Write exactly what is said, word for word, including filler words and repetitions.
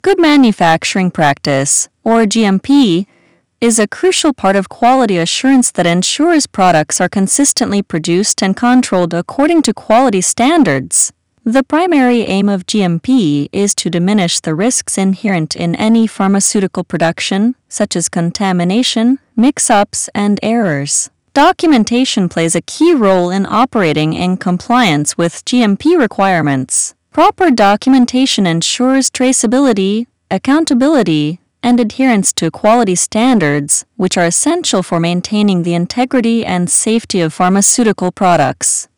Good manufacturing practice, or G M P, is a crucial part of quality assurance that ensures products are consistently produced and controlled according to quality standards. The primary aim of G M P is to diminish the risks inherent in any pharmaceutical production, such as contamination, mix-ups, and errors. Documentation plays a key role in operating in compliance with G M P requirements. Proper documentation ensures traceability, accountability, and adherence to quality standards, which are essential for maintaining the integrity and safety of pharmaceutical products.